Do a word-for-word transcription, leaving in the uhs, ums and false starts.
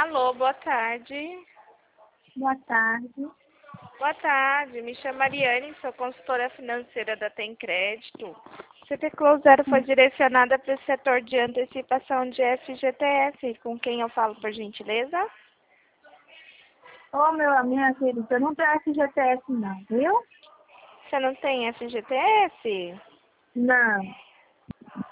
Alô, boa tarde. Boa tarde. Boa tarde, me chamo Mariane, sou consultora financeira da Tem Crédito. C T Close Zero foi direcionada para o setor de antecipação de F G T S. Com quem eu falo, por gentileza? Ô, meu, minha querida, eu não tenho F G T S não, viu? Você não tem F G T S? Não.